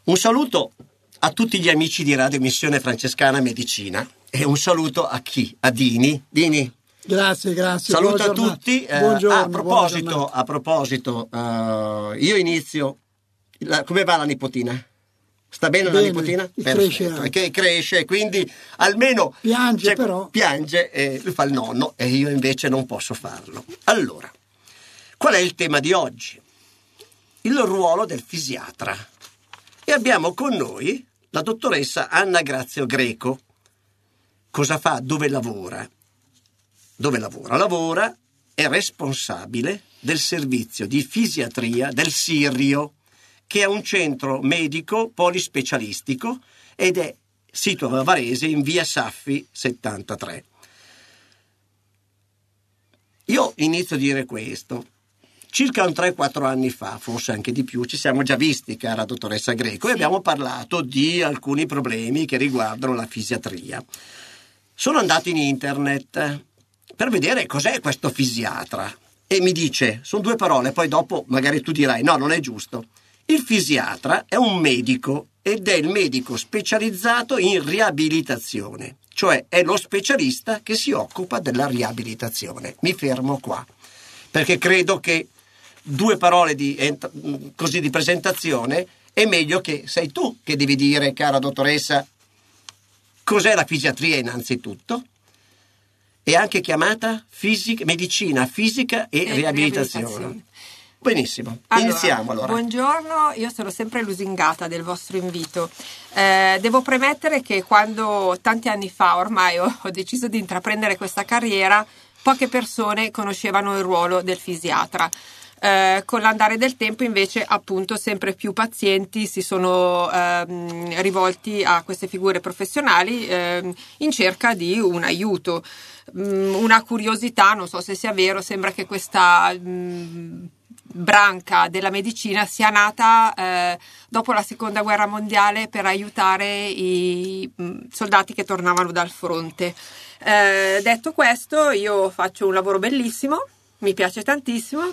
Un saluto a tutti gli amici di Radio Missione Francescana Medicina e un saluto a chi? A Dini. Dini. Grazie. Saluto a tutti. Buongiorno, a proposito, io inizio. Come va la nipotina? Sta bene la nipotina? Cresce. Che cresce, quindi almeno piange, però. Piange e fa il nonno, e io invece non posso farlo. Allora, qual è il tema di oggi? Il ruolo del fisiatra. E abbiamo con noi la dottoressa Anna Grazio Greco. Cosa fa? Dove lavora? Lavora, è responsabile del servizio di fisiatria del Sirio, che è un centro medico polispecialistico ed è sito a Varese in via Saffi 73. Io inizio a dire questo. Circa un 3-4 anni fa, forse anche di più, ci siamo già visti, cara dottoressa Greco, e abbiamo parlato di alcuni problemi che riguardano la fisiatria. Sono andato in internet per vedere cos'è questo fisiatra e mi dice, sono 2 parole, poi dopo magari tu dirai no, non è giusto. Il fisiatra è un medico ed è il medico specializzato in riabilitazione, cioè è lo specialista che si occupa della riabilitazione. Mi fermo qua, perché credo che 2 parole così di presentazione è meglio che sei tu che devi dire, cara dottoressa, cos'è la fisiatria innanzitutto. È anche chiamata medicina fisica e riabilitazione. Benissimo, iniziamo allora. Buongiorno, io sono sempre lusingata del vostro invito. Devo premettere che quando tanti anni fa ormai ho deciso di intraprendere questa carriera, poche persone conoscevano il ruolo del fisiatra. Con l'andare del tempo invece appunto sempre più pazienti si sono rivolti a queste figure professionali in cerca di un aiuto, una curiosità, non so se sia vero, sembra che questa branca della medicina sia nata dopo la seconda guerra mondiale per aiutare i soldati che tornavano dal fronte. Detto questo, io faccio un lavoro bellissimo, mi piace tantissimo,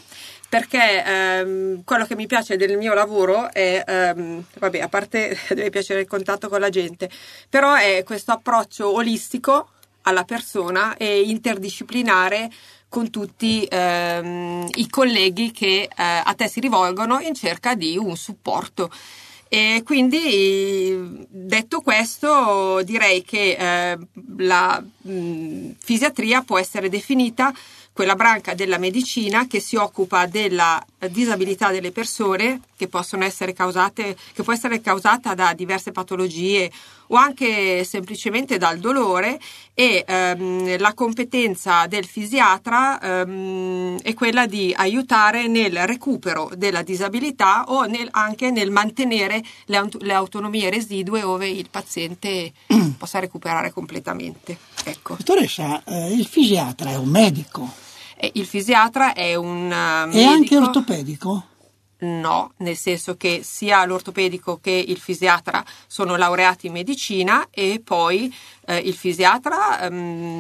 perché quello che mi piace del mio lavoro è, a parte deve piacere il contatto con la gente, però è questo approccio olistico alla persona e interdisciplinare con tutti i colleghi che a te si rivolgono in cerca di un supporto. E quindi, detto questo, direi che la fisiatria può essere definita quella branca della medicina che si occupa della disabilità delle persone che può essere causata da diverse patologie o anche semplicemente dal dolore, e la competenza del fisiatra è quella di aiutare nel recupero della disabilità o anche nel mantenere le autonomie residue ove il paziente possa recuperare completamente. Ecco. Dottoressa, il fisiatra è un medico? Il fisiatra è un medico. È anche ortopedico? No, nel senso che sia l'ortopedico che il fisiatra sono laureati in medicina, e poi il fisiatra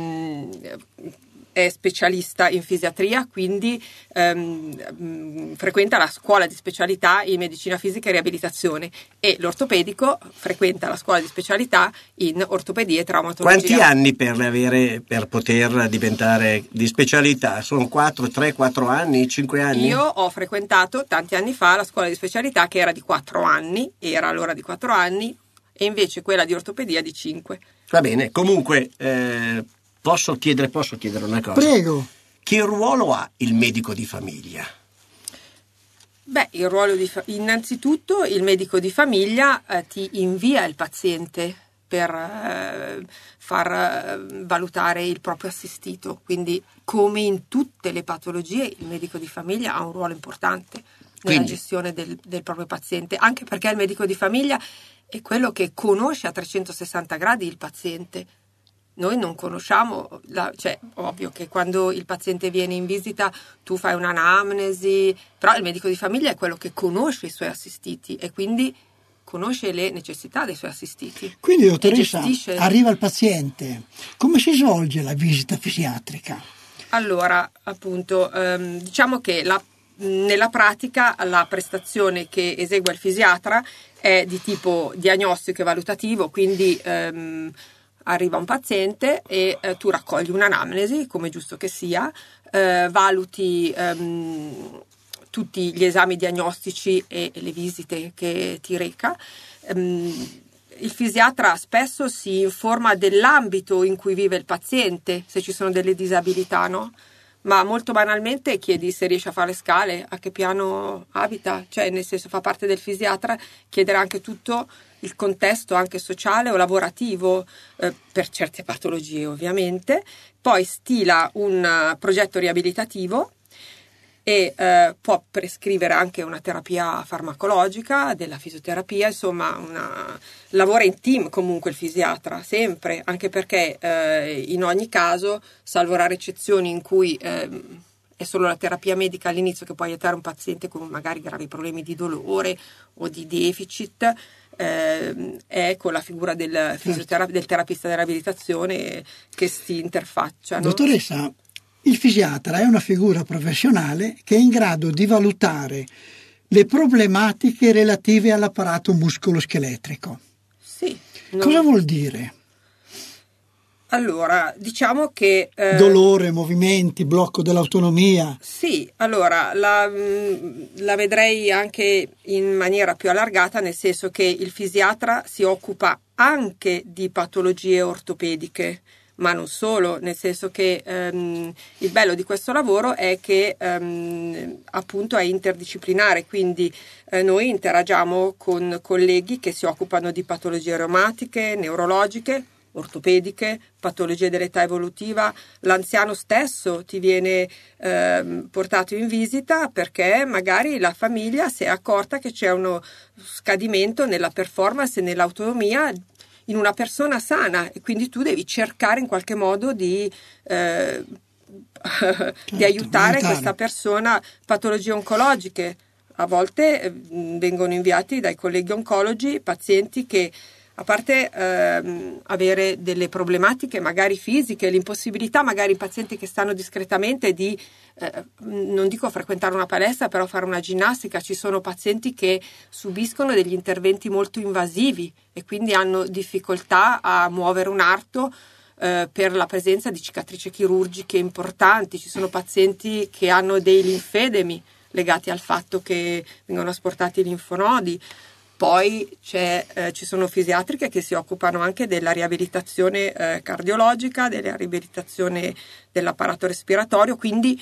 è specialista in fisiatria, quindi frequenta la scuola di specialità in medicina fisica e riabilitazione, e l'ortopedico frequenta la scuola di specialità in ortopedia e traumatologia. Quanti anni per poter diventare di specialità? Sono 4 anni, 5 anni? Io ho frequentato tanti anni fa la scuola di specialità che era di 4 anni, era allora di 4 anni, e invece quella di ortopedia di 5. Va bene, comunque posso chiedere una cosa? Prego. Che ruolo ha il medico di famiglia? Beh, il ruolo innanzitutto il medico di famiglia ti invia il paziente per far valutare il proprio assistito, quindi come in tutte le patologie il medico di famiglia ha un ruolo importante nella gestione del proprio paziente, anche perché il medico di famiglia è quello che conosce a 360 gradi il paziente. Noi non conosciamo, ovvio che quando il paziente viene in visita tu fai un'anamnesi, però il medico di famiglia è quello che conosce i suoi assistiti e quindi conosce le necessità dei suoi assistiti. Quindi, dottoressa, arriva il paziente, come si svolge la visita fisiatrica? Allora, appunto, diciamo che la nella pratica la prestazione che esegue il fisiatra è di tipo diagnostico e valutativo, quindi arriva un paziente e tu raccogli un'anamnesi, come giusto che sia, valuti tutti gli esami diagnostici e le visite che ti reca. Il fisiatra spesso si informa dell'ambito in cui vive il paziente, se ci sono delle disabilità, no? Ma molto banalmente chiedi se riesce a fare le scale, a che piano abita, cioè nel senso fa parte del fisiatra chiedere anche tutto il contesto anche sociale o lavorativo per certe patologie ovviamente, poi stila un progetto riabilitativo e può prescrivere anche una terapia farmacologica, della fisioterapia, insomma lavora in team comunque il fisiatra, sempre, anche perché in ogni caso, salvo rare eccezioni in cui è solo la terapia medica all'inizio che può aiutare un paziente con magari gravi problemi di dolore o di deficit, è con la figura del terapista di riabilitazione che si interfacciano. Dottoressa, il fisiatra è una figura professionale che è in grado di valutare le problematiche relative all'apparato muscoloscheletrico. Sì. Cosa vuol dire? Allora, diciamo che... dolore, movimenti, blocco dell'autonomia. Sì, allora la vedrei anche in maniera più allargata, nel senso che il fisiatra si occupa anche di patologie ortopediche, ma non solo, nel senso che il bello di questo lavoro è che appunto è interdisciplinare, quindi noi interagiamo con colleghi che si occupano di patologie reumatiche, neurologiche, ortopediche, patologie dell'età evolutiva. L'anziano stesso ti viene portato in visita perché magari la famiglia si è accorta che c'è uno scadimento nella performance e nell'autonomia in una persona sana, e quindi tu devi cercare in qualche modo di aiutare questa persona. Patologie oncologiche, a volte vengono inviati dai colleghi oncologi pazienti che, a parte avere delle problematiche magari fisiche, l'impossibilità magari in pazienti che stanno discretamente di, non dico frequentare una palestra, però fare una ginnastica, ci sono pazienti che subiscono degli interventi molto invasivi e quindi hanno difficoltà a muovere un arto per la presenza di cicatrici chirurgiche importanti, ci sono pazienti che hanno dei linfedemi legati al fatto che vengono asportati i linfonodi. Poi ci sono fisiatriche che si occupano anche della riabilitazione cardiologica, della riabilitazione dell'apparato respiratorio, quindi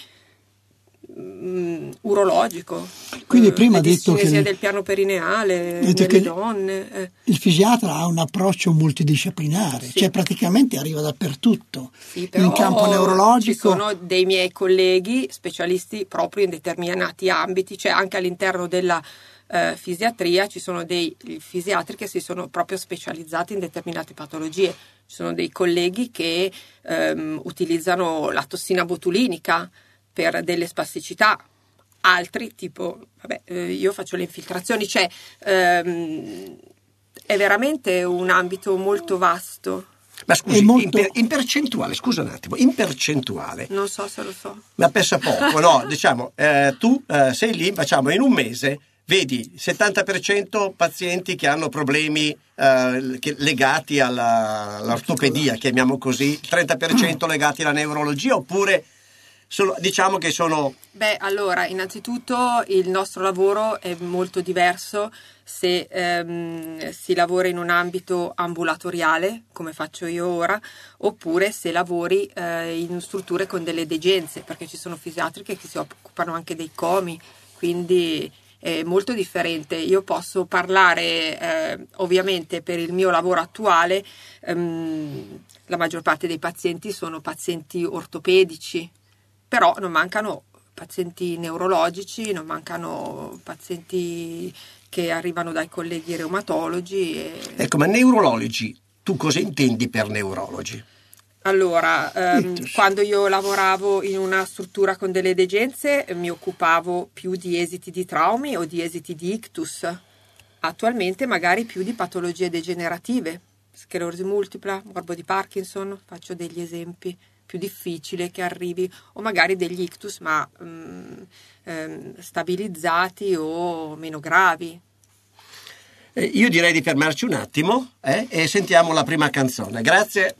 urologico. Quindi prima ha detto che del piano perineale nelle donne. Il fisiatra ha un approccio multidisciplinare, sì. Cioè praticamente arriva dappertutto. Sì, però in campo neurologico. Ci sono dei miei colleghi specialisti proprio in determinati ambiti, cioè anche all'interno della fisiatria ci sono dei fisiatri che si sono proprio specializzati in determinate patologie. Ci sono dei colleghi che utilizzano la tossina botulinica per delle spasticità, altri tipo io faccio le infiltrazioni, cioè è veramente un ambito molto vasto. Ma scusi, in percentuale, scusa un attimo, in percentuale. Non so se lo so. Ma pensa poco, no? Diciamo, tu sei lì, facciamo in un mese, vedi 70% pazienti che hanno problemi legati all'ortopedia, chiamiamo così, 30% legati alla neurologia, oppure diciamo che sono... Beh, allora, innanzitutto il nostro lavoro è molto diverso se si lavora in un ambito ambulatoriale, come faccio io ora, oppure se lavori in strutture con delle degenze, perché ci sono fisiatriche che si occupano anche dei comi, quindi è molto differente. Io posso parlare ovviamente per il mio lavoro attuale, la maggior parte dei pazienti sono pazienti ortopedici, però non mancano pazienti neurologici, non mancano pazienti che arrivano dai colleghi reumatologi. Ecco, ma neurologi, tu cosa intendi per neurologi? Allora, quando io lavoravo in una struttura con delle degenze mi occupavo più di esiti di traumi o di esiti di ictus. Attualmente magari più di patologie degenerative, sclerosi multipla, morbo di Parkinson, faccio degli esempi. più difficile che arrivi, o magari degli ictus ma stabilizzati o meno gravi. Io direi di fermarci un attimo e sentiamo la prima canzone. Grazie.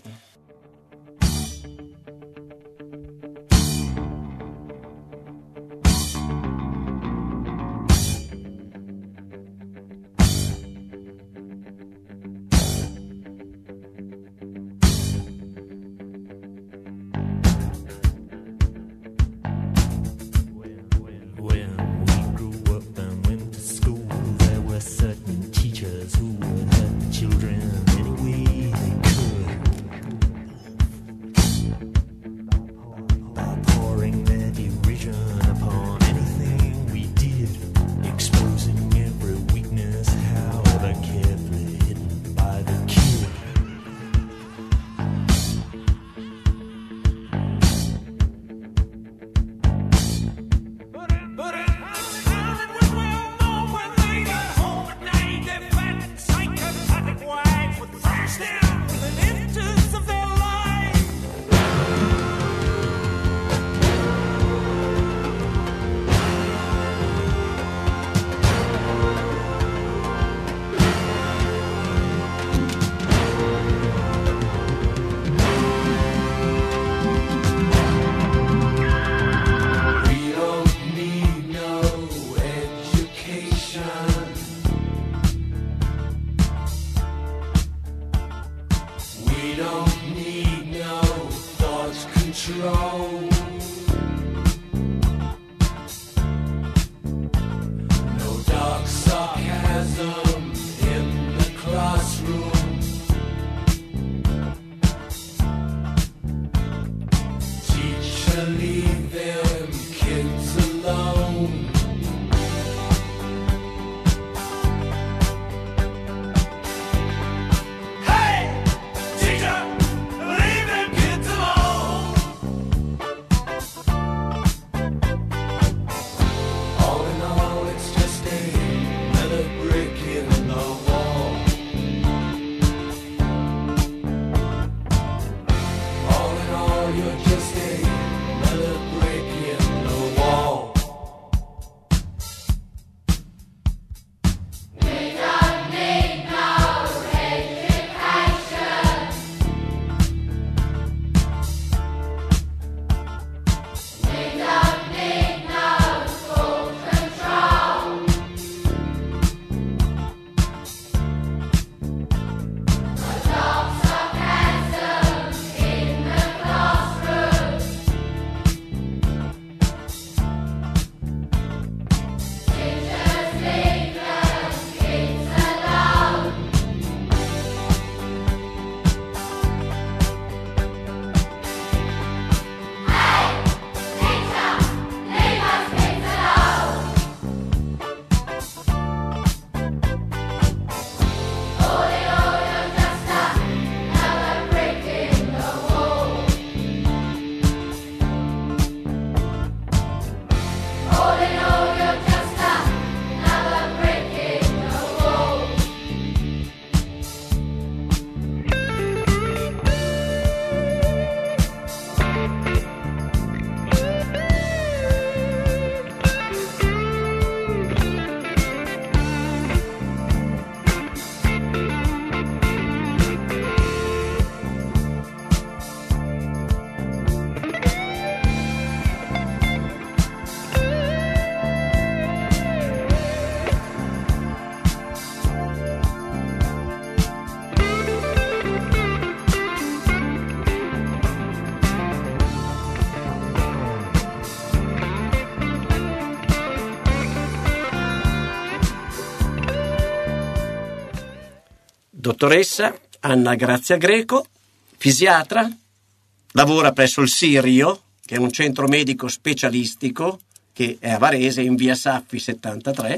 Dottoressa Anna Grazia Greco, fisiatra, lavora presso il Sirio, che è un centro medico specialistico che è a Varese in via Saffi 73,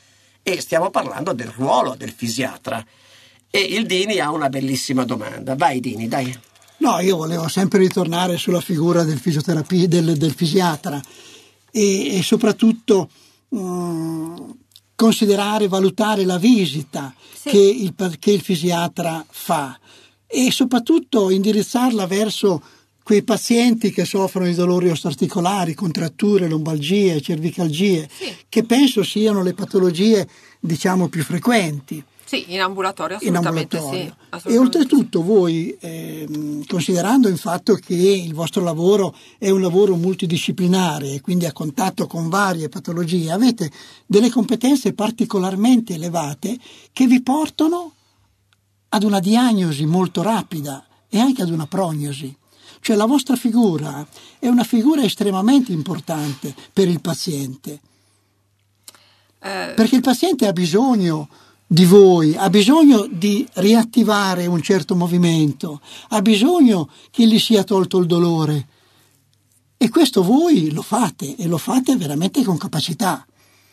e stiamo parlando del ruolo del fisiatra. E il Dini ha una bellissima domanda. Vai Dini, dai. No, io volevo sempre ritornare sulla figura del del fisiatra e soprattutto considerare, valutare la visita che il fisiatra fa e soprattutto indirizzarla verso quei pazienti che soffrono di dolori osteoarticolari, contratture, lombalgie, cervicalgie, sì, che penso siano le patologie, diciamo, più frequenti. Sì, in ambulatorio assolutamente sì. E Assolutamente oltretutto sì. Voi, considerando il fatto che il vostro lavoro è un lavoro multidisciplinare e quindi a contatto con varie patologie, avete delle competenze particolarmente elevate che vi portano ad una diagnosi molto rapida e anche ad una prognosi. Cioè la vostra figura è una figura estremamente importante per il paziente, perché il paziente ha bisogno di voi, ha bisogno di riattivare un certo movimento, ha bisogno che gli sia tolto il dolore, e questo voi lo fate, e lo fate veramente con capacità.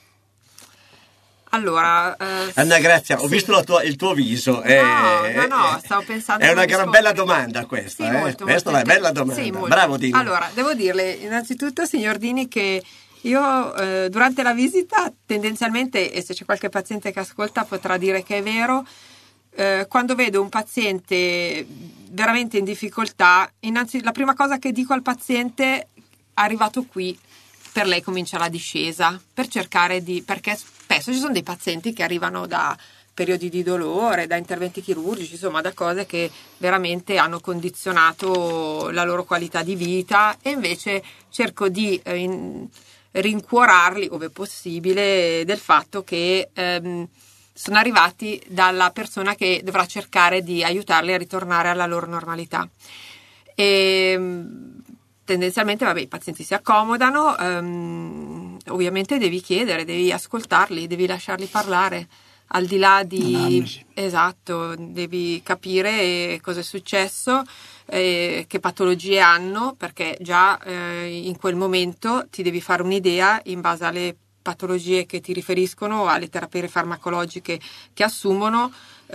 Allora, Anna Grazia, ho sì. visto il tuo viso. No, stavo pensando. È una come gran bella domanda questa. Sì, molto, Questa è molto una bella domanda. sì, molto. Bravo Dini. Allora, devo dirle innanzitutto, signor Dini, che io durante la visita tendenzialmente, e se c'è qualche paziente che ascolta potrà dire che è vero, quando vedo un paziente veramente in difficoltà, la prima cosa che dico al paziente: arrivato qui, per lei comincia la discesa, per cercare perché spesso ci sono dei pazienti che arrivano da periodi di dolore, da interventi chirurgici, insomma da cose che veramente hanno condizionato la loro qualità di vita, e invece cerco di rincuorarli, ove possibile, del fatto che sono arrivati dalla persona che dovrà cercare di aiutarli a ritornare alla loro normalità. E tendenzialmente, i pazienti si accomodano, ovviamente devi chiedere, devi ascoltarli, devi lasciarli parlare, al di là di... Esatto, devi capire cosa è successo, che patologie hanno, perché già in quel momento ti devi fare un'idea in base alle patologie che ti riferiscono, alle terapie farmacologiche che assumono,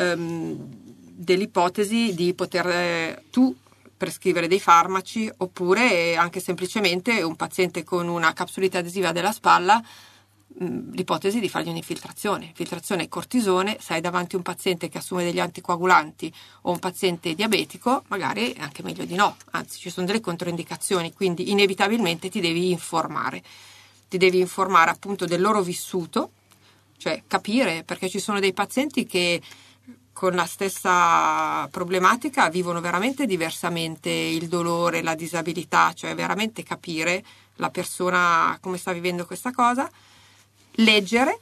dell'ipotesi di poter tu prescrivere dei farmaci, oppure anche semplicemente un paziente con una capsulite adesiva della spalla, l'ipotesi di fargli infiltrazione cortisone. Se hai davanti un paziente che assume degli anticoagulanti o un paziente diabetico, magari è anche meglio di no, anzi ci sono delle controindicazioni, quindi inevitabilmente ti devi informare appunto del loro vissuto, cioè capire, perché ci sono dei pazienti che con la stessa problematica vivono veramente diversamente il dolore, la disabilità, cioè veramente capire la persona come sta vivendo questa cosa, leggere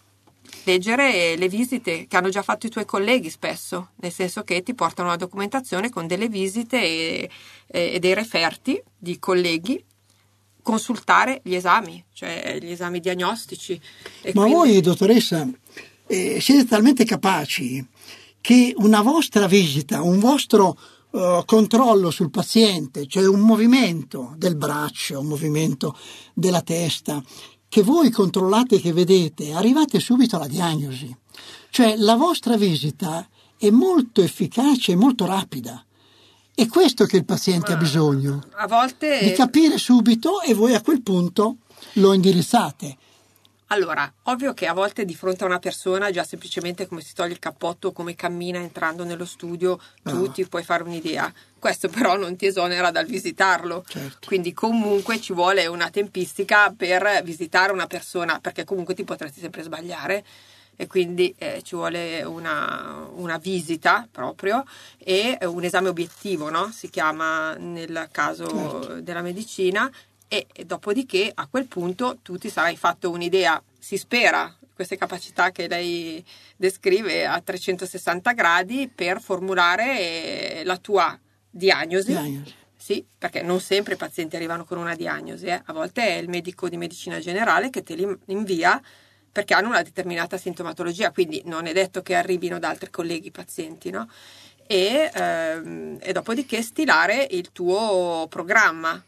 le visite che hanno già fatto i tuoi colleghi spesso, nel senso che ti portano la documentazione con delle visite e dei referti di colleghi, consultare gli esami, cioè gli esami diagnostici. Ma voi, dottoressa, siete talmente capaci che una vostra visita, un vostro controllo sul paziente, cioè un movimento del braccio, un movimento della testa, che voi controllate, che vedete, arrivate subito alla diagnosi. Cioè la vostra visita è molto efficace e molto rapida. È questo che il paziente ha bisogno, a volte di capire subito, e voi a quel punto lo indirizzate. Allora, ovvio che a volte di fronte a una persona, già semplicemente come si toglie il cappotto, come cammina entrando nello studio, tu ti puoi fare un'idea. Questo però non ti esonera dal visitarlo. Certo. Quindi comunque ci vuole una tempistica per visitare una persona, perché comunque ti potresti sempre sbagliare, e quindi ci vuole una visita proprio e un esame obiettivo, no? Si chiama nel caso della medicina. E dopodiché a quel punto tu ti sarai fatto un'idea, si spera, queste capacità che lei descrive a 360 gradi per formulare la tua diagnosi. Sì, perché non sempre i pazienti arrivano con una diagnosi, a volte è il medico di medicina generale che te li invia perché hanno una determinata sintomatologia, quindi non è detto che arrivino da altri colleghi pazienti, no? E dopodiché stilare il tuo programma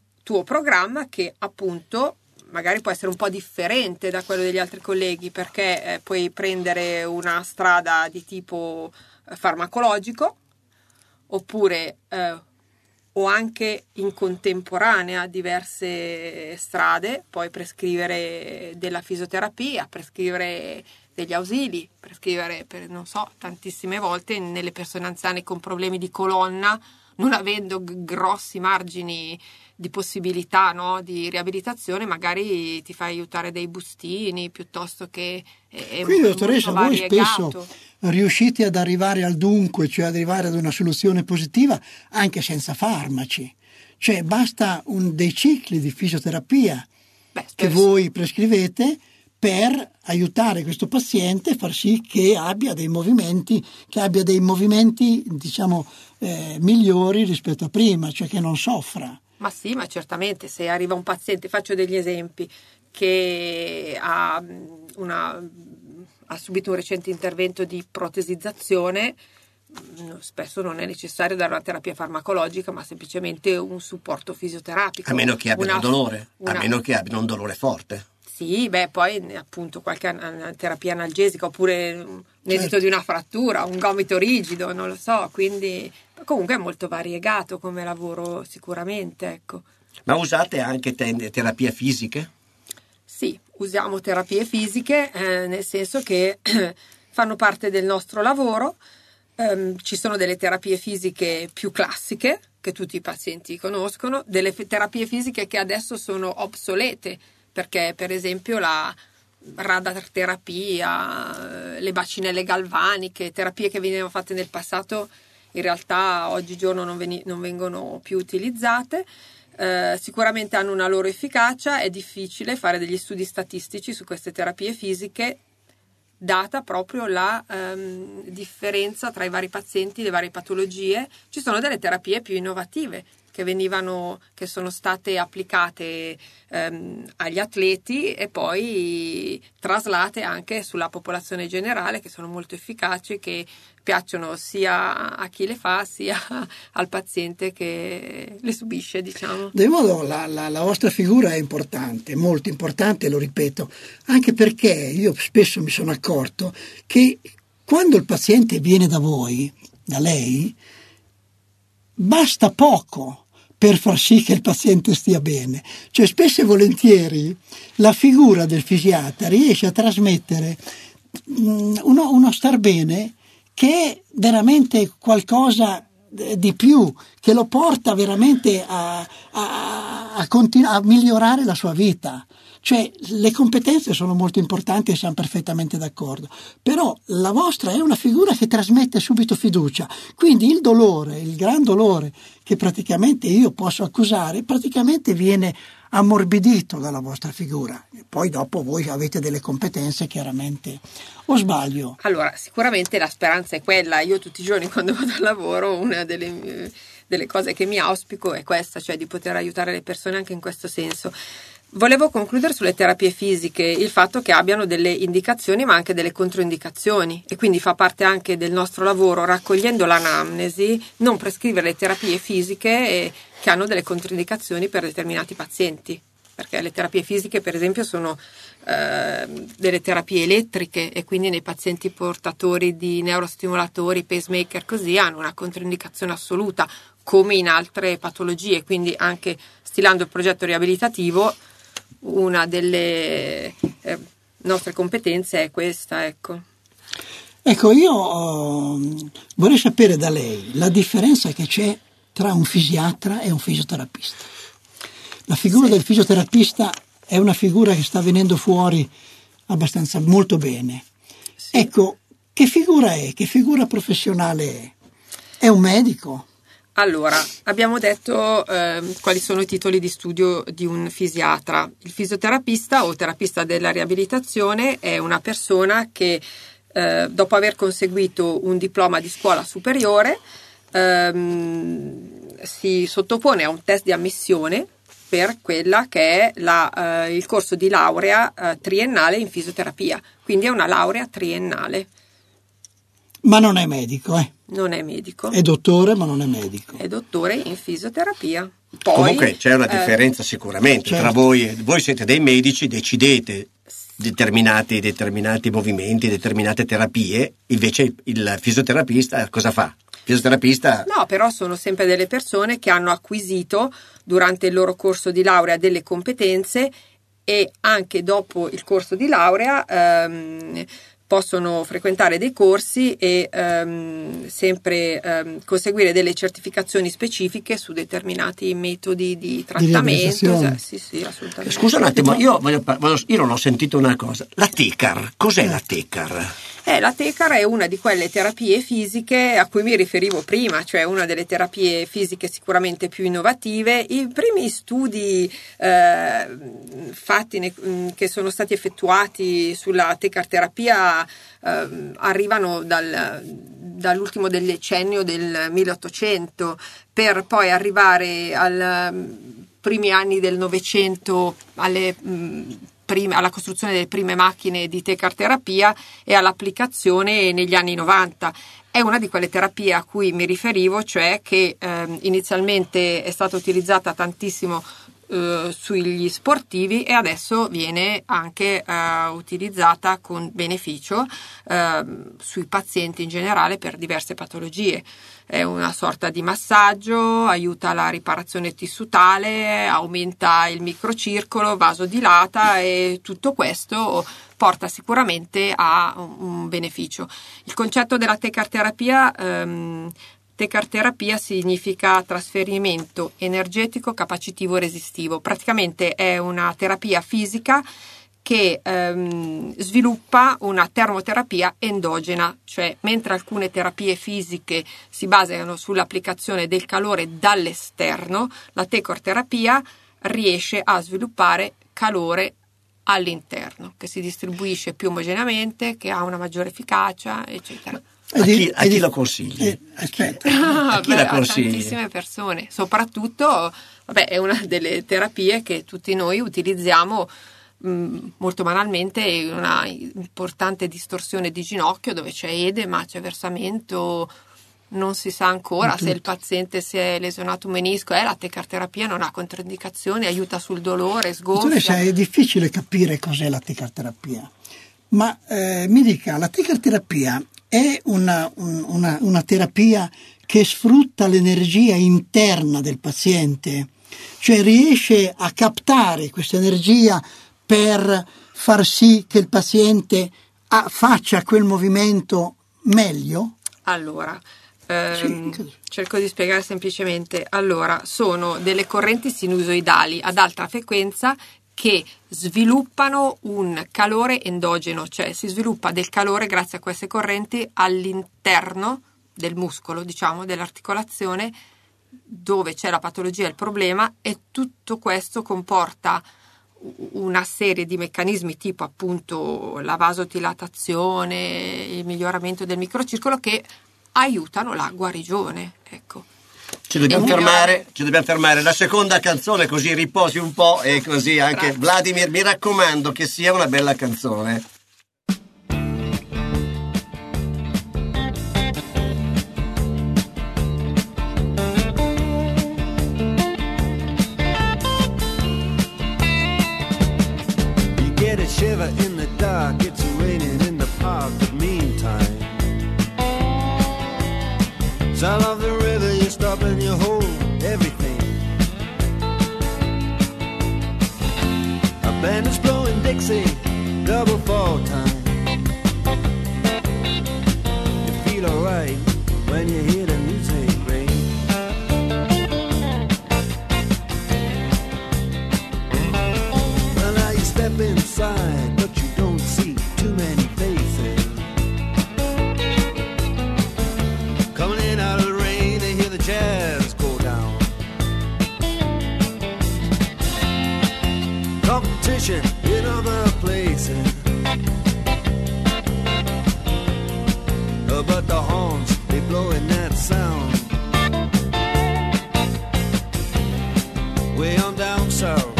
che appunto magari può essere un po' differente da quello degli altri colleghi, perché puoi prendere una strada di tipo farmacologico, oppure o anche in contemporanea diverse strade, puoi prescrivere della fisioterapia, prescrivere degli ausili, prescrivere tantissime volte nelle persone anziane con problemi di colonna non avendo grossi margini di possibilità, no, di riabilitazione, magari ti fai aiutare dei bustini piuttosto che quindi, dottoressa, voi variegato. spesso riuscite ad arrivare al dunque, cioè ad arrivare ad una soluzione positiva anche senza farmaci, cioè basta dei cicli di fisioterapia che voi prescrivete per aiutare questo paziente e far sì che abbia dei movimenti, diciamo migliori rispetto a prima, cioè che non soffra. Ma sì, ma certamente, se arriva un paziente, faccio degli esempi, che ha subito un recente intervento di protesizzazione, spesso non è necessario dare una terapia farmacologica, ma semplicemente un supporto fisioterapico. A meno che abbia un dolore, a meno che abbia un dolore forte. Sì, poi appunto qualche terapia analgesica, oppure l'esito di una frattura, un gomito rigido, non lo so, quindi comunque è molto variegato come lavoro sicuramente, ecco. Ma usate anche terapie fisiche? Sì, usiamo terapie fisiche, nel senso che fanno parte del nostro lavoro. Ci sono delle terapie fisiche più classiche che tutti i pazienti conoscono, delle terapie fisiche che adesso sono obsolete, perché per esempio la radarterapia, le bacinelle galvaniche, terapie che venivano fatte nel passato in realtà oggigiorno non vengono più utilizzate. Sicuramente hanno una loro efficacia, è difficile fare degli studi statistici su queste terapie fisiche data proprio la differenza tra i vari pazienti, le varie patologie. Ci sono delle terapie più innovative che sono state applicate agli atleti e poi traslate anche sulla popolazione generale, che sono molto efficaci, che piacciono sia a chi le fa sia al paziente che le subisce, diciamo. Di modo la vostra figura è importante, molto importante, lo ripeto, anche perché io spesso mi sono accorto che quando il paziente viene da voi, da lei, basta poco per far sì che il paziente stia bene. Cioè spesso e volentieri la figura del fisiatra riesce a trasmettere uno star bene che è veramente qualcosa di più, che lo porta veramente a migliorare la sua vita. Cioè le competenze sono molto importanti e siamo perfettamente d'accordo, però la vostra è una figura che trasmette subito fiducia, quindi il dolore, il gran dolore che praticamente io posso accusare, praticamente viene ammorbidito dalla vostra figura. Poi dopo voi avete delle competenze chiaramente, o sbaglio? Allora, sicuramente la speranza è quella. Io tutti i giorni quando vado al lavoro una delle cose che mi auspico è questa, cioè di poter aiutare le persone anche in questo senso. Volevo concludere sulle terapie fisiche, il fatto che abbiano delle indicazioni ma anche delle controindicazioni, e quindi fa parte anche del nostro lavoro, raccogliendo l'anamnesi, non prescrivere le terapie fisiche che hanno delle controindicazioni per determinati pazienti, perché le terapie fisiche per esempio sono delle terapie elettriche, e quindi nei pazienti portatori di neurostimolatori, pacemaker, così hanno una controindicazione assoluta come in altre patologie. Quindi anche stilando il progetto riabilitativo una delle nostre competenze è questa, ecco. Ecco, io vorrei sapere da lei la differenza che c'è tra un fisiatra e un fisioterapista. La figura del fisioterapista è una figura che sta venendo fuori abbastanza molto bene. Sì. Ecco, che figura è? Che figura professionale è? È un medico? Allora, abbiamo detto quali sono i titoli di studio di un fisiatra. Il fisioterapista o terapista della riabilitazione è una persona che dopo aver conseguito un diploma di scuola superiore si sottopone a un test di ammissione per quella che è il corso di laurea triennale in fisioterapia, quindi è una laurea triennale. Ma non è medico, Non è medico. È dottore, ma non è medico. È dottore in fisioterapia. Poi, comunque c'è una differenza sicuramente, certo, tra voi siete dei medici, decidete determinati movimenti, determinate terapie, invece il fisioterapista cosa fa? No, però sono sempre delle persone che hanno acquisito durante il loro corso di laurea delle competenze, e anche dopo il corso di laurea possono frequentare dei corsi e sempre conseguire delle certificazioni specifiche su determinati metodi di trattamento. Sì, assolutamente. Scusa un attimo, io non ho sentito una cosa. La TECAR, cos'è la TECAR? La TECAR è una di quelle terapie fisiche a cui mi riferivo prima, cioè una delle terapie fisiche sicuramente più innovative. I primi studi che sono stati effettuati sulla TECAR terapia arrivano dall'ultimo del decennio del 1800, per poi arrivare ai primi anni del Novecento alla costruzione delle prime macchine di TECAR terapia e all'applicazione negli anni 90. È una di quelle terapie a cui mi riferivo, cioè che inizialmente è stata utilizzata tantissimo sugli sportivi e adesso viene anche utilizzata con beneficio sui pazienti in generale per diverse patologie. È una sorta di massaggio, aiuta la riparazione tissutale, aumenta il microcircolo, vasodilata, e tutto questo porta sicuramente a un beneficio. Il concetto della TECAR terapia significa trasferimento energetico capacitivo resistivo. Praticamente è una terapia fisica che sviluppa una termoterapia endogena, cioè mentre alcune terapie fisiche si basano sull'applicazione del calore dall'esterno, la TECAR terapia riesce a sviluppare calore all'interno, che si distribuisce più omogeneamente, che ha una maggiore efficacia, eccetera. A chi lo consigli? A tantissime persone, soprattutto è una delle terapie che tutti noi utilizziamo molto banalmente, una importante distorsione di ginocchio dove c'è edema, c'è versamento, non si sa ancora se il paziente si è lesionato un menisco. La TECAR terapia non ha controindicazioni, aiuta sul dolore, sgonfia. È difficile capire cos'è la TECAR terapia, ma mi dica, la TECAR terapia è una terapia che sfrutta l'energia interna del paziente, cioè riesce a captare questa energia per far sì che il paziente faccia quel movimento meglio? Allora, cerco di spiegare semplicemente. Allora, sono delle correnti sinusoidali ad alta frequenza che sviluppano un calore endogeno, cioè si sviluppa del calore grazie a queste correnti all'interno del muscolo, dell'articolazione dove c'è la patologia e il problema, e tutto questo comporta una serie di meccanismi tipo appunto la vasodilatazione, il miglioramento del microcircolo, che aiutano la guarigione, ecco. Ci dobbiamo fermare. La seconda canzone, così riposi un po', e così anche Grazie. Vladimir, mi raccomando che sia una bella canzone. You get a shiver in the dark, it's raining in the park, but meantime sound of the river, you stop and you hold everything. A band is blowing Dixie, double fall time. You feel alright when you hear the music ring. Well, now you step inside, but you don't see too many faces. Coming in out of the rain, they hear the jazz go down. Competition in other places, but the horns, they blowing that sound. Way on down south,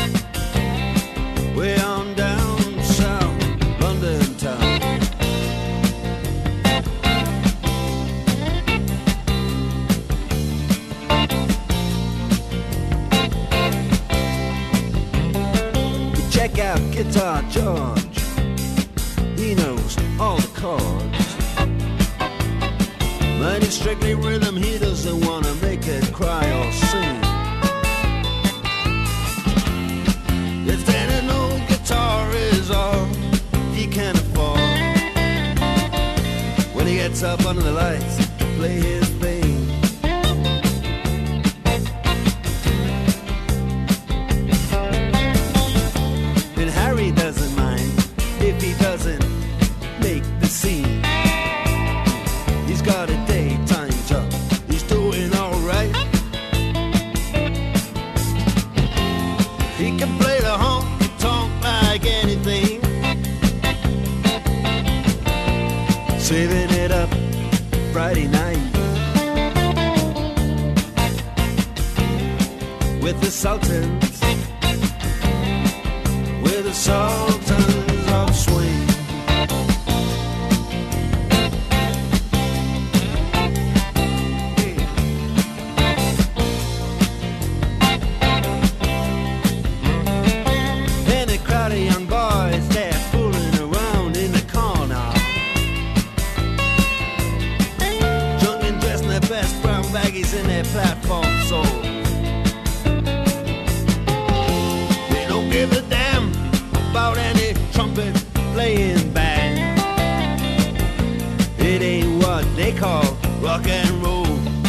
way on down south, London town. Check out Guitar George, he knows all the chords. But it's strictly rhythm, he doesn't want to make it cry or sing. If then an old guitar is all he can afford, gets up under the lights, play his thing. And Harry doesn't mind if he doesn't make the scene. He's got a daytime job, he's doing alright. He can play the honky-tonk like anything, saving it up Friday night with the Sultans, with the Sultans of Swing. And a crowd of young boys, they're fooling around in the corner, drunk and dressed in their best brown baggies in their platform soles. They don't give a damn about any trumpet playing band. It ain't what they call rock and roll.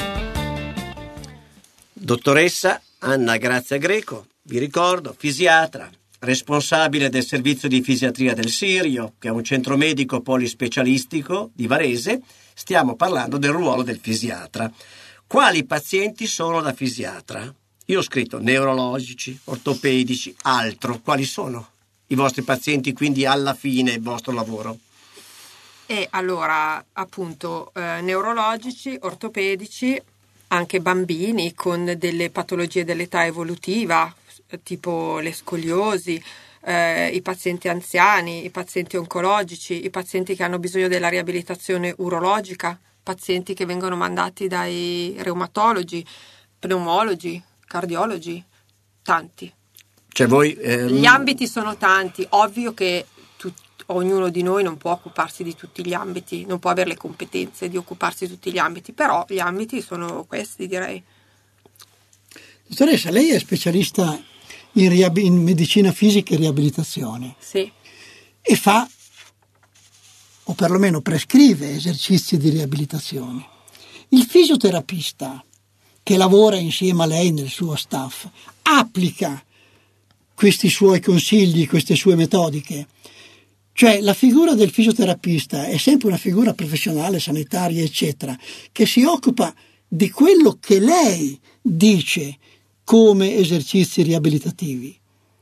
Dottoressa Anna Grazia Greco, vi ricordo, fisiatra, responsabile del servizio di fisiatria del Sirio, che è un centro medico polispecialistico di Varese. Stiamo parlando del ruolo del fisiatra. Quali pazienti sono da fisiatra? Io ho scritto neurologici, ortopedici, altro. Quali sono i vostri pazienti, quindi alla fine il vostro lavoro? E allora, appunto, neurologici, ortopedici, anche bambini con delle patologie dell'età evolutiva, tipo le scoliosi, i pazienti anziani, i pazienti oncologici, i pazienti che hanno bisogno della riabilitazione urologica, pazienti che vengono mandati dai reumatologi, pneumologi, cardiologi, tanti. Cioè voi, Gli ambiti sono tanti, ovvio che ognuno di noi non può occuparsi di tutti gli ambiti, non può avere le competenze di occuparsi di tutti gli ambiti, però gli ambiti sono questi, direi. Dottoressa, lei è specialista in medicina fisica e riabilitazione. Sì. E fa, o perlomeno prescrive, esercizi di riabilitazione. Il fisioterapista che lavora insieme a lei nel suo staff applica questi suoi consigli, queste sue metodiche. Cioè la figura del fisioterapista è sempre una figura professionale, sanitaria, eccetera, che si occupa di quello che lei dice come esercizi riabilitativi.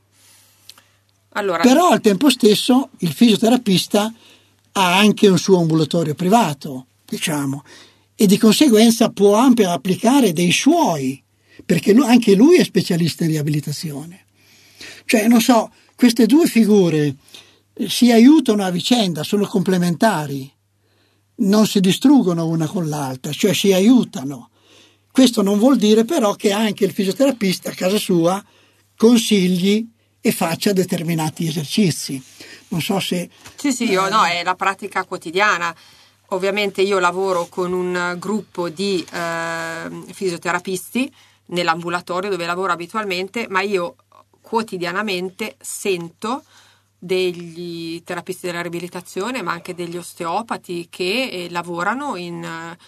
Allora, Però al tempo stesso il fisioterapista ha anche un suo ambulatorio privato, diciamo, e di conseguenza può anche applicare dei suoi, perché anche lui è specialista in riabilitazione. Cioè, non so, queste due figure si aiutano a vicenda, sono complementari, non si distruggono una con l'altra, cioè si aiutano. Questo non vuol dire però che anche il fisioterapista a casa sua consigli e faccia determinati esercizi. Non so se... Sì, no, è la pratica quotidiana. Ovviamente io lavoro con un gruppo di fisioterapisti nell'ambulatorio dove lavoro abitualmente, ma io quotidianamente sento degli terapisti della riabilitazione, ma anche degli osteopati che lavorano in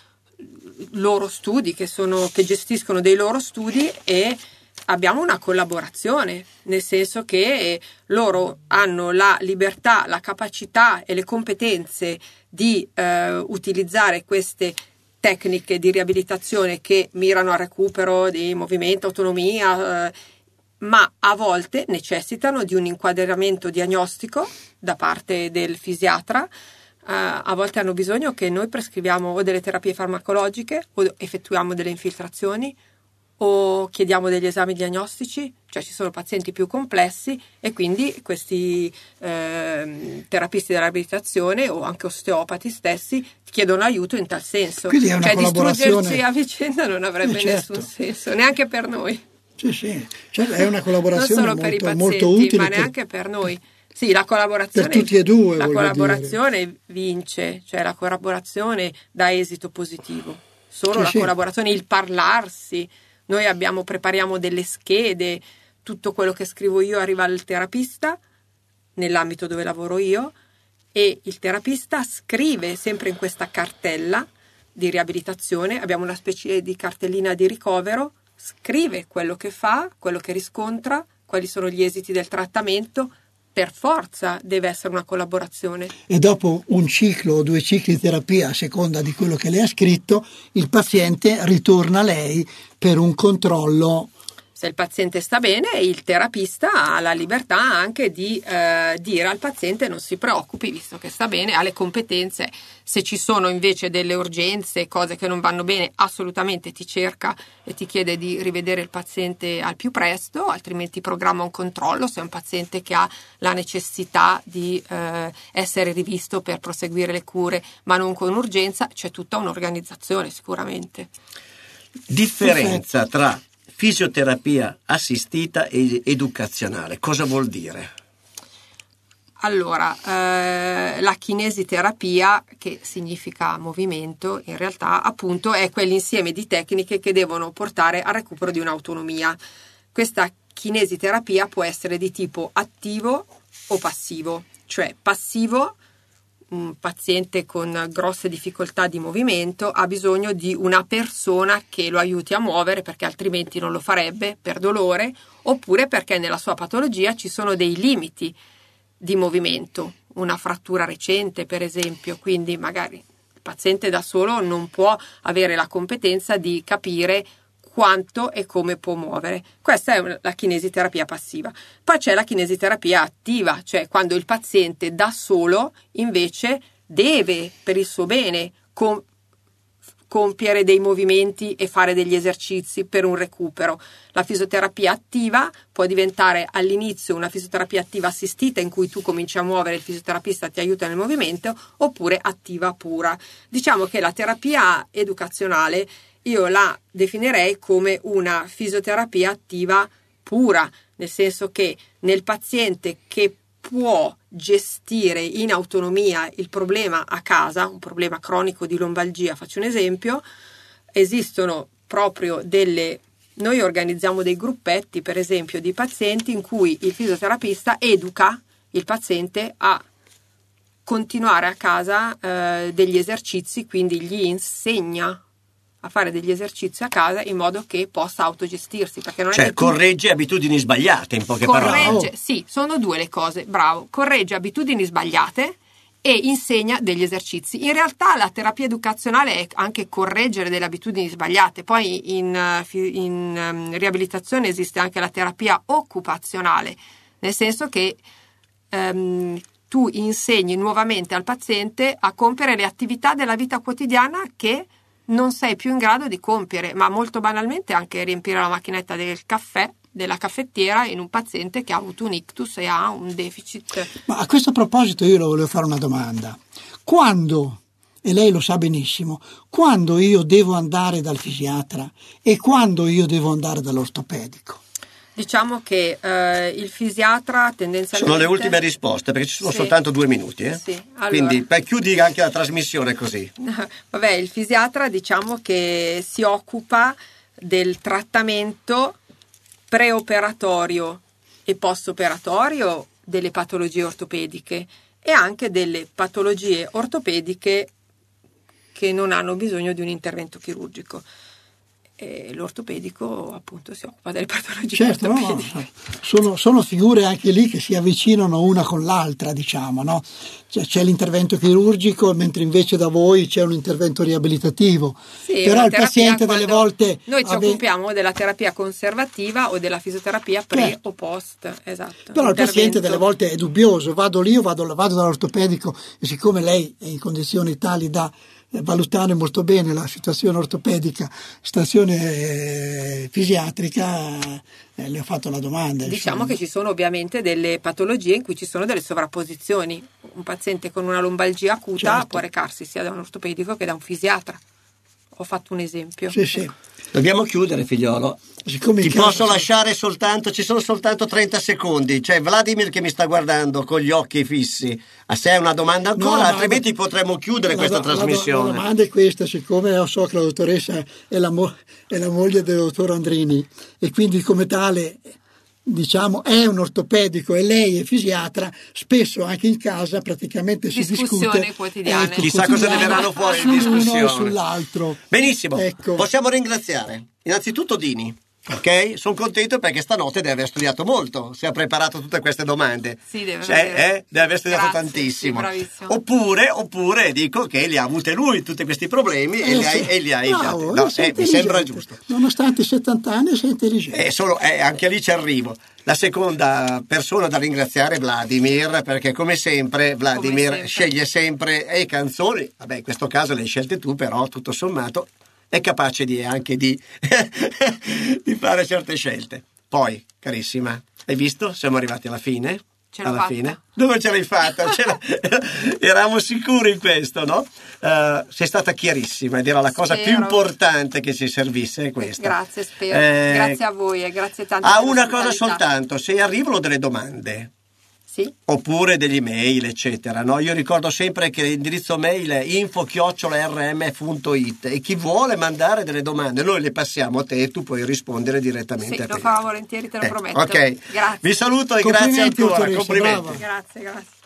loro studi, che gestiscono dei loro studi, e abbiamo una collaborazione, nel senso che loro hanno la libertà, la capacità e le competenze di utilizzare queste tecniche di riabilitazione che mirano al recupero di movimento, autonomia, ma a volte necessitano di un inquadramento diagnostico da parte del fisiatra. A volte hanno bisogno che noi prescriviamo o delle terapie farmacologiche o effettuiamo delle infiltrazioni o chiediamo degli esami diagnostici, cioè ci sono pazienti più complessi e quindi questi terapisti della riabilitazione o anche osteopati stessi chiedono aiuto in tal senso. Quindi è una cioè collaborazione... distruggerci a vicenda non avrebbe certo. nessun senso, neanche per noi. Sì, cioè è una collaborazione non solo per i pazienti, molto utile, ma neanche per noi. Sì, la collaborazione per tutti e due. La collaborazione vince, cioè la collaborazione dà esito positivo. Solo la collaborazione, il parlarsi. Noi prepariamo delle schede, tutto quello che scrivo io arriva al terapista nell'ambito dove lavoro io e il terapista scrive sempre in questa cartella di riabilitazione, abbiamo una specie di cartellina di ricovero, scrive quello che fa, quello che riscontra, quali sono gli esiti del trattamento. Per forza deve essere una collaborazione. E dopo un ciclo o 2 cicli di terapia, a seconda di quello che lei ha scritto, il paziente ritorna a lei per un controllo. Se il paziente sta bene, il terapista ha la libertà anche di dire al paziente non si preoccupi, visto che sta bene, ha le competenze. Se ci sono invece delle urgenze, cose che non vanno bene, assolutamente ti cerca e ti chiede di rivedere il paziente al più presto, altrimenti programma un controllo se è un paziente che ha la necessità di essere rivisto per proseguire le cure, ma non con urgenza. C'è tutta un'organizzazione sicuramente. Differenza tra fisioterapia assistita e educazionale, cosa vuol dire? Allora, la kinesiterapia, che significa movimento, in realtà appunto è quell'insieme di tecniche che devono portare al recupero di un'autonomia. Questa kinesiterapia può essere di tipo attivo o passivo, cioè passivo. Un paziente con grosse difficoltà di movimento ha bisogno di una persona che lo aiuti a muovere, perché altrimenti non lo farebbe per dolore, oppure perché nella sua patologia ci sono dei limiti di movimento, una frattura recente per esempio, quindi magari il paziente da solo non può avere la competenza di capire quanto e come può muovere. Questa è la kinesiterapia passiva. Poi c'è la kinesiterapia attiva, cioè quando il paziente da solo invece deve, per il suo bene, compiere dei movimenti e fare degli esercizi per un recupero. La fisioterapia attiva può diventare all'inizio una fisioterapia attiva assistita, in cui tu cominci a muovere, il fisioterapista ti aiuta nel movimento, oppure attiva pura. Diciamo che la terapia educazionale io la definirei come una fisioterapia attiva pura, nel senso che nel paziente che può gestire in autonomia il problema a casa, un problema cronico di lombalgia, faccio un esempio, esistono proprio noi organizziamo dei gruppetti, per esempio, di pazienti in cui il fisioterapista educa il paziente a continuare a casa degli esercizi, quindi gli insegna a fare degli esercizi a casa in modo che possa autogestirsi, perché non è che corregge abitudini sbagliate, in poche parole. Sì, sono 2 le cose, bravo, corregge abitudini sbagliate e insegna degli esercizi. In realtà la terapia educazionale è anche correggere delle abitudini sbagliate. Poi in riabilitazione esiste anche la terapia occupazionale, nel senso che tu insegni nuovamente al paziente a compiere le attività della vita quotidiana che non sei più in grado di compiere, ma molto banalmente anche riempire la macchinetta del caffè, della caffettiera, in un paziente che ha avuto un ictus e ha un deficit. Ma a questo proposito io le volevo fare una domanda. Quando, e lei lo sa benissimo, quando io devo andare dal fisiatra e quando io devo andare dall'ortopedico? Diciamo che il fisiatra tendenzialmente... Sono le ultime risposte, perché ci sono soltanto 2 minuti. Sì, allora... Quindi chiudi anche la trasmissione così. Vabbè, il fisiatra diciamo che si occupa del trattamento preoperatorio e postoperatorio delle patologie ortopediche e anche delle patologie ortopediche che non hanno bisogno di un intervento chirurgico. E l'ortopedico appunto si occupa delle patologie ortopediche. No. Sono figure anche lì che si avvicinano una con l'altra, diciamo, no? C'è l'intervento chirurgico, mentre invece da voi c'è un intervento riabilitativo. Sì, però il paziente delle volte... Noi ci occupiamo della terapia conservativa o della fisioterapia pre o post, esatto. Però il paziente delle volte è dubbioso, vado lì o vado dall'ortopedico, e siccome lei è in condizioni tali da valutare molto bene la situazione ortopedica, situazione fisiatrica, le ho fatto la domanda. Diciamo che ci sono ovviamente delle patologie in cui ci sono delle sovrapposizioni. Un paziente con una lombalgia acuta può recarsi sia da un ortopedico che da un fisiatra. Ho fatto un esempio. Sì. Dobbiamo chiudere, figliolo. Ti posso lasciare ci sono soltanto 30 secondi. C'è Vladimir che mi sta guardando con gli occhi fissi. A sé una domanda ancora, altrimenti potremmo chiudere questa trasmissione. La domanda è questa, siccome so che la dottoressa è la moglie del dottor Andrini e quindi come tale diciamo, è un ortopedico e lei è fisiatra, spesso anche in casa praticamente si discute quotidiane. Chissà cosa ne verranno fuori in discussione sull'uno e sull'altro. Benissimo, Ecco. possiamo ringraziare innanzitutto Dini. Ok, sono contento perché stanotte deve aver studiato molto, si è preparato tutte queste domande. Sì, deve aver studiato Grazie, tantissimo. sì, bravissimo. Oppure dico che li ha avute lui tutti questi problemi e li ha Bravo, no, sei mi sembra intelligente. giusto. Nonostante i 70 anni sei intelligente. Anche lì ci arrivo. La seconda persona da ringraziare è Vladimir, perché come sempre Vladimir sceglie sempre canzoni, vabbè in questo caso le hai scelte tu, però tutto sommato è capace anche di fare certe scelte. Poi, carissima, hai visto? Siamo arrivati alla fine. Ce l'ho alla fatta. fine. Dove ce l'hai fatta? Eravamo sicuri in questo, no? Sei stata chiarissima ed era la cosa più importante che ci servisse, è questa. Grazie, spero. Grazie a voi e grazie tanto. Una cosa soltanto, se arrivano delle domande, sì, oppure degli email, eccetera, no? Io ricordo sempre che l'indirizzo mail è info@rm.it e chi vuole mandare delle domande noi le passiamo a te e tu puoi rispondere direttamente sì, a te. lo farò volentieri, te lo prometto. Ok, Grazie. vi saluto e grazie ancora. Complimenti. Complimenti. Grazie.